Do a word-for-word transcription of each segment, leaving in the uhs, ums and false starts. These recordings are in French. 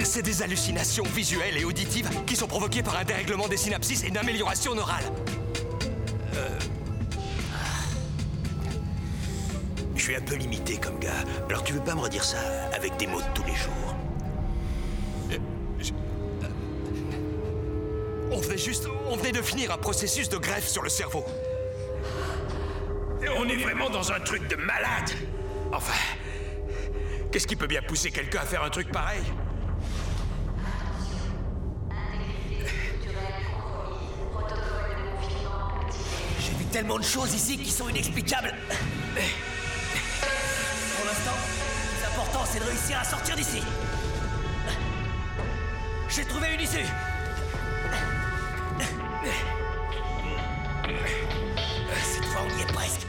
C'est des hallucinations visuelles et auditives qui sont provoquées par un dérèglement des synapses et une amélioration neurale. Euh... Je suis un peu limité comme gars. Alors tu veux pas me redire ça avec des mots de tous les jours? Euh, je... On venait juste... On venait de finir un processus de greffe sur le cerveau. On est vraiment dans un truc de malade. Enfin... Qu'est-ce qui peut bien pousser quelqu'un à faire un truc pareil? J'ai vu tellement de choses ici qui sont inexplicables. Pour l'instant, le plus important, c'est de réussir à sortir d'ici. J'ai trouvé une issue. Cette fois, on y est presque.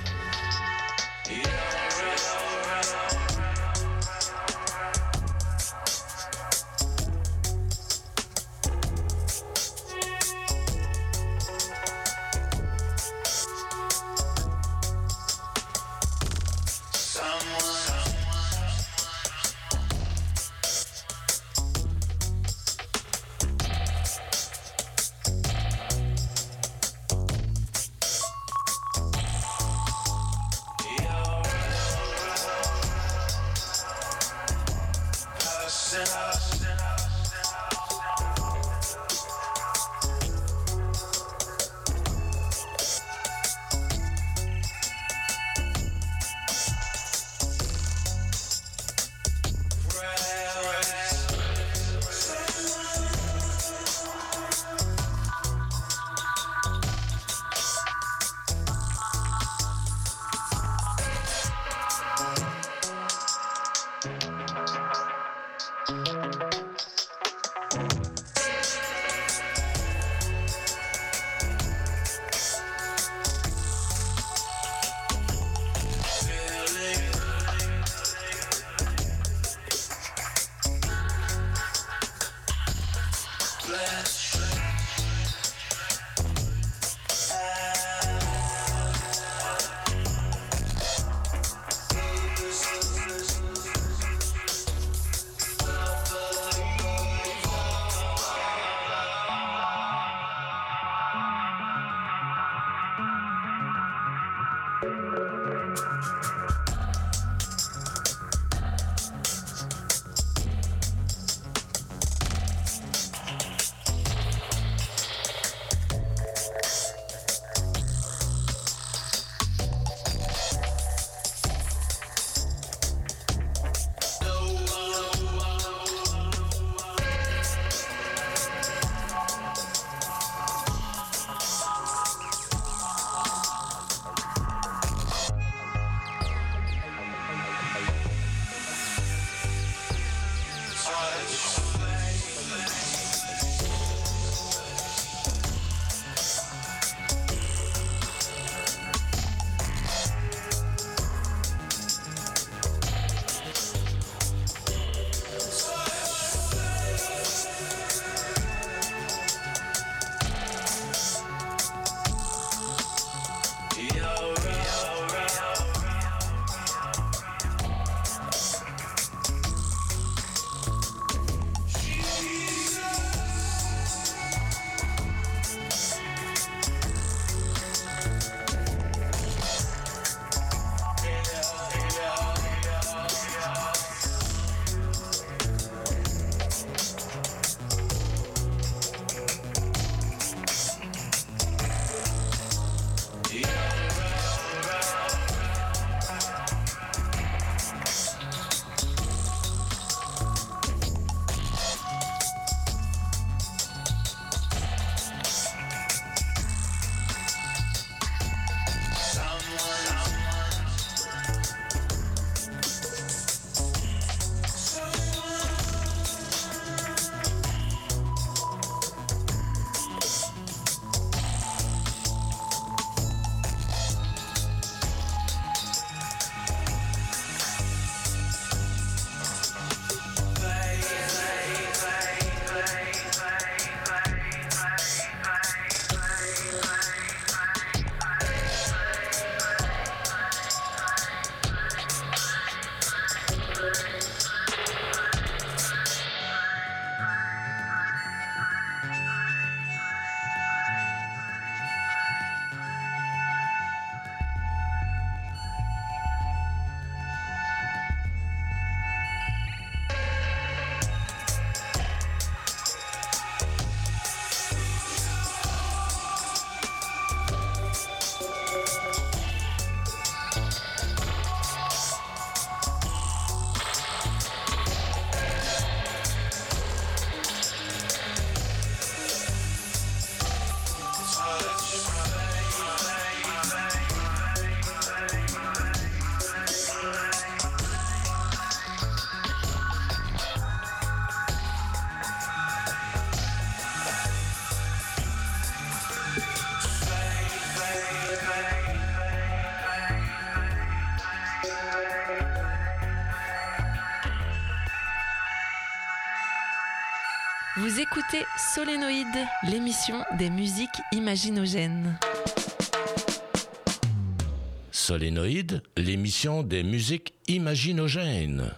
Vous écoutez Solénoïde, l'émission des musiques imaginogènes. Solénoïde, l'émission des musiques imaginogènes.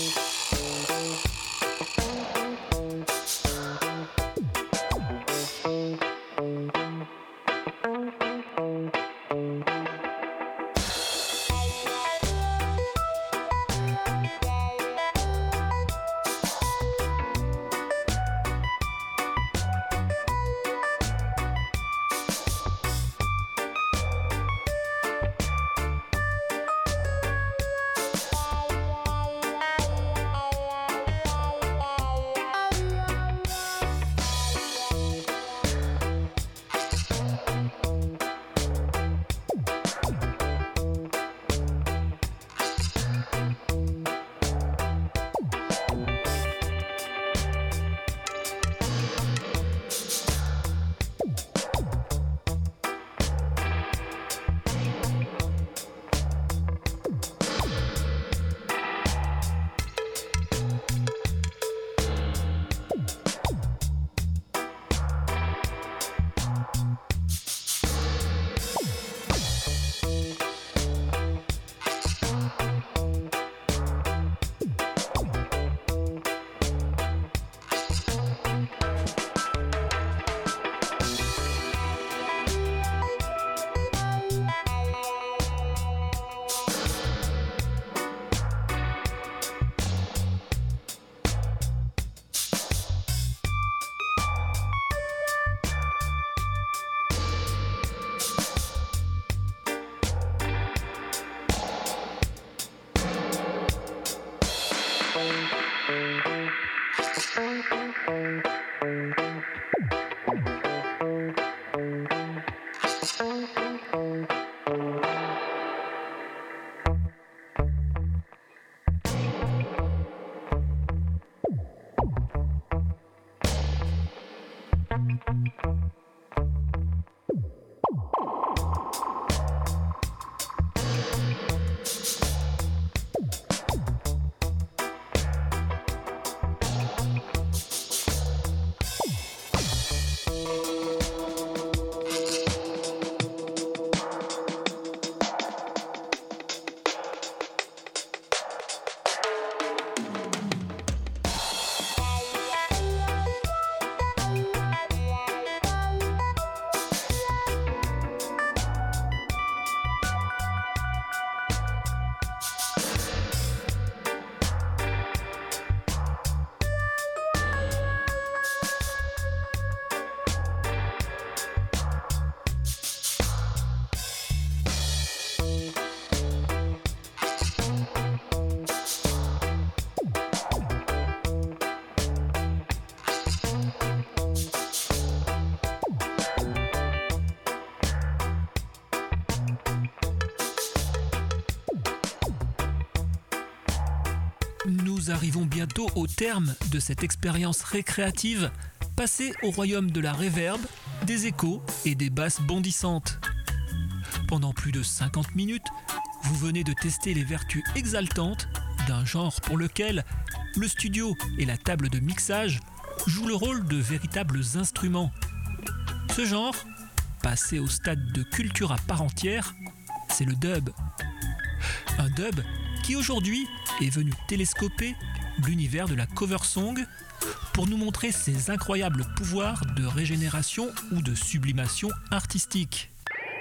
Nous arrivons bientôt au terme de cette expérience récréative, passée au royaume de la réverb, des échos et des basses bondissantes. Pendant plus de cinquante minutes, vous venez de tester les vertus exaltantes d'un genre pour lequel le studio et la table de mixage jouent le rôle de véritables instruments. Ce genre, passé au stade de culture à part entière, c'est le dub. Un dub qui aujourd'hui est venu télescoper l'univers de la cover song pour nous montrer ses incroyables pouvoirs de régénération ou de sublimation artistique.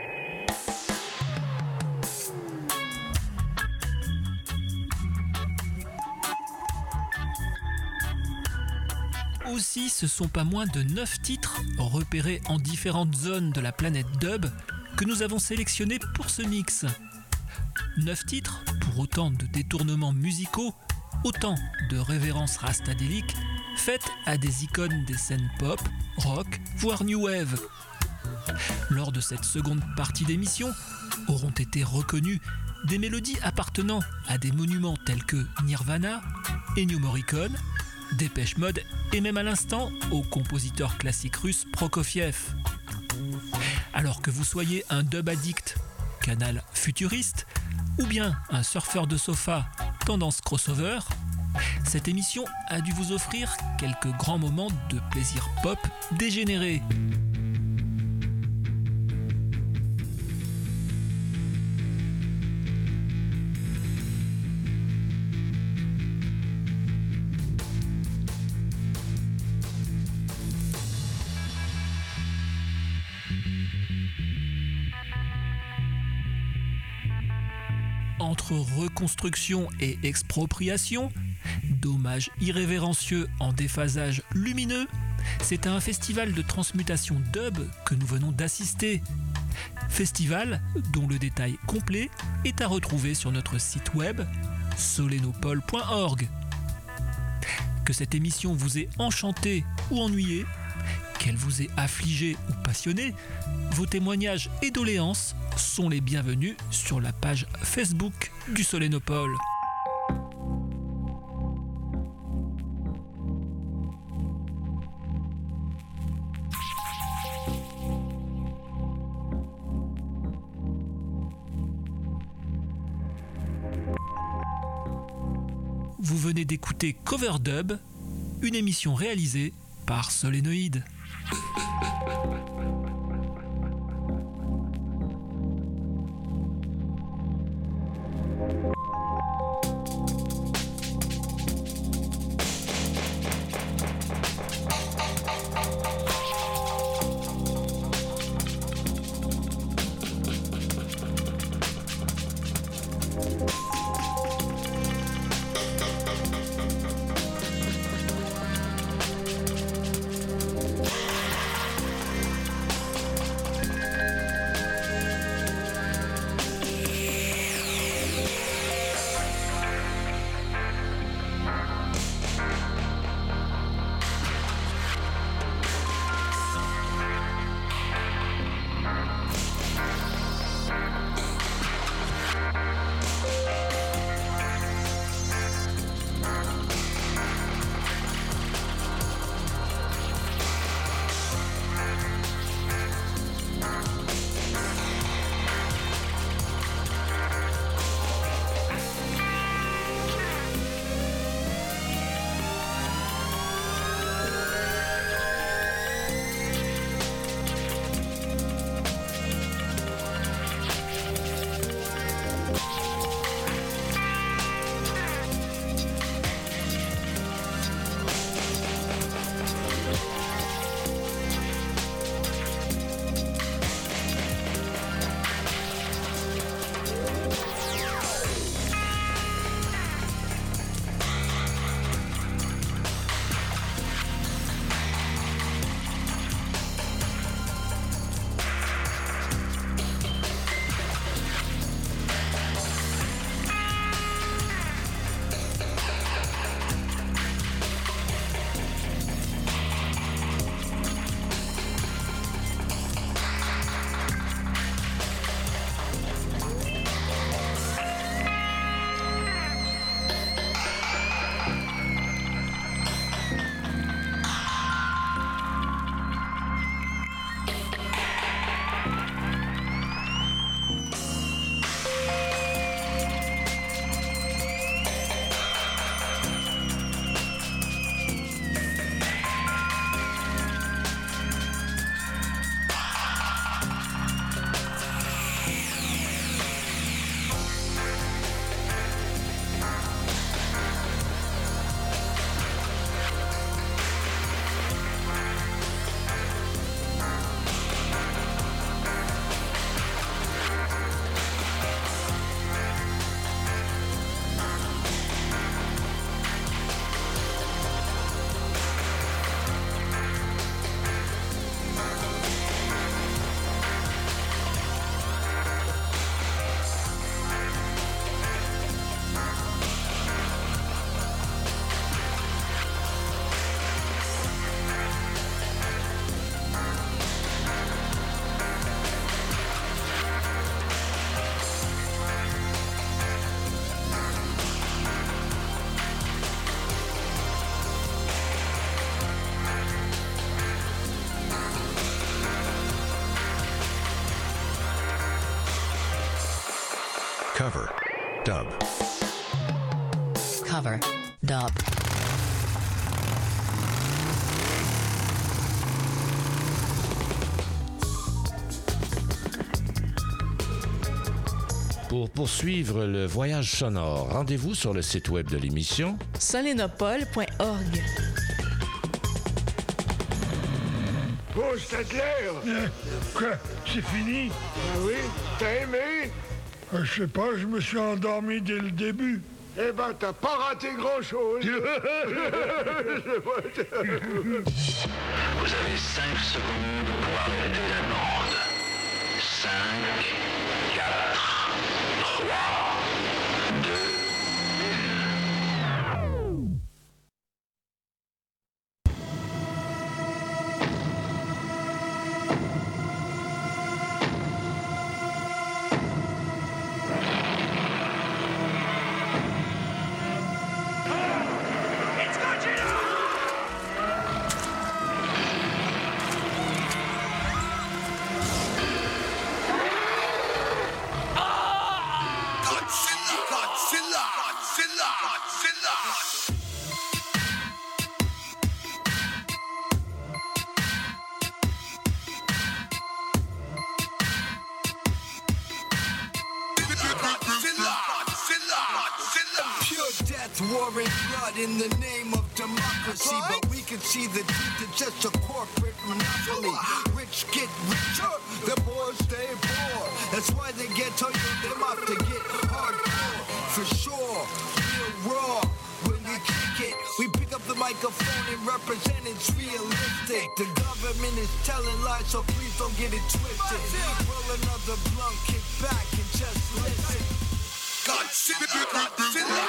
Aussi, ce sont pas moins de neuf titres repérés en différentes zones de la planète dub que nous avons sélectionnés pour ce mix. neuf titres pour autant de détournements musicaux, autant de révérences rastadéliques faites à des icônes des scènes pop, rock, voire new wave. Lors de cette seconde partie d'émission, auront été reconnues des mélodies appartenant à des monuments tels que Nirvana, Ennio Morricone, Dépêche Mode et même à l'instant au compositeur classique russe Prokofiev. Alors que vous soyez un dub addict, canal futuriste, ou bien un surfeur de sofa tendance crossover, Cette émission a dû vous offrir quelques grands moments de plaisir pop dégénéré. Entre reconstruction et expropriation, dommages irrévérencieux en déphasage lumineux, c'est à un festival de transmutation dub que nous venons d'assister. Festival dont le détail complet est à retrouver sur notre site web solenopole point org. Que cette émission vous ait enchanté ou ennuyé, qu'elle vous ait affligé ou passionné, vos témoignages et doléances sont les bienvenus sur la page Facebook du Solenopole. Vous venez d'écouter Coverdub, une émission réalisée par Solénoïde. Cover. Dub. Cover. Dub. Pour poursuivre le voyage sonore, rendez-vous sur le site web de l'émission solenopole point org. Oh, Stadler! Euh, quoi? C'est fini? Ah oui? T'as aimé? Euh, je sais pas, je me suis endormi dès le début. Eh ben, t'as pas raté grand-chose. Vous avez cinq secondes pour arrêter la bande. cinq, quatre, trois, deux, War and blood in the name of democracy, but we can see the truth is just a corporate monopoly. Rich get richer, the poor stay poor. That's why they get told you them off to get hardcore. For sure, real raw. When we kick it, we pick up the microphone and represent it's realistic. The government is telling lies, so please don't get it twisted. Roll another blunt, kick back and just listen. Godzilla, Godzilla,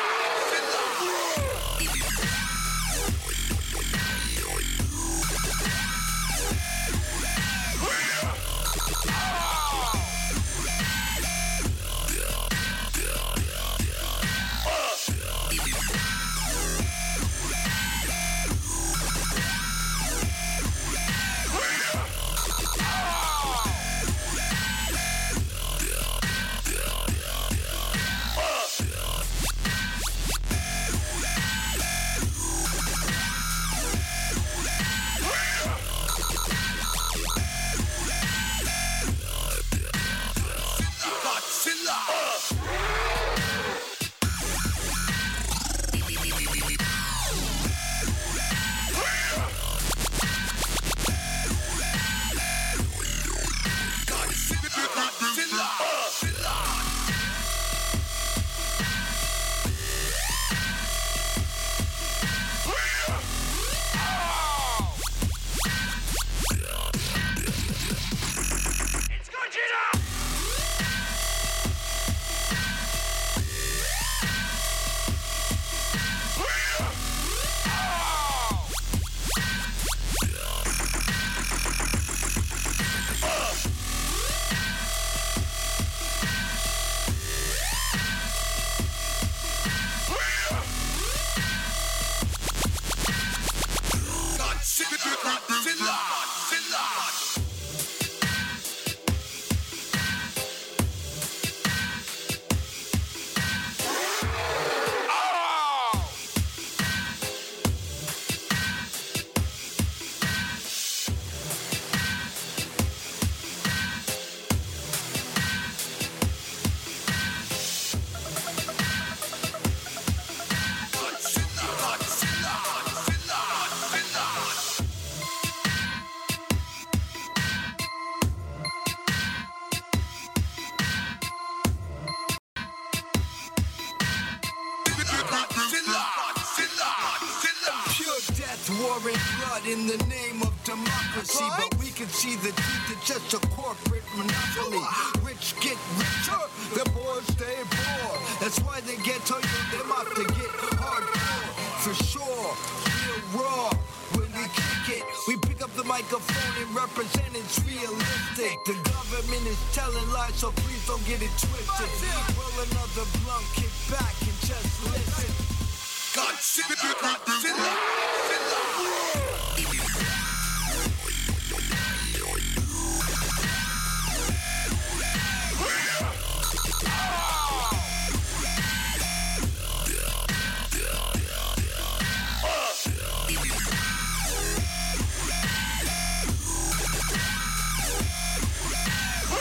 in the name of democracy, but we can see the truth is just a corporate monopoly. Rich get richer, the poor stay poor. That's why they get told you them off to get hardcore. For sure, real raw. When we kick it, we pick up the microphone and represent it's realistic. The government is telling lies, so please don't get it twisted. Roll another blunt, kick back and just listen. Godzilla, Godzilla, Godzilla.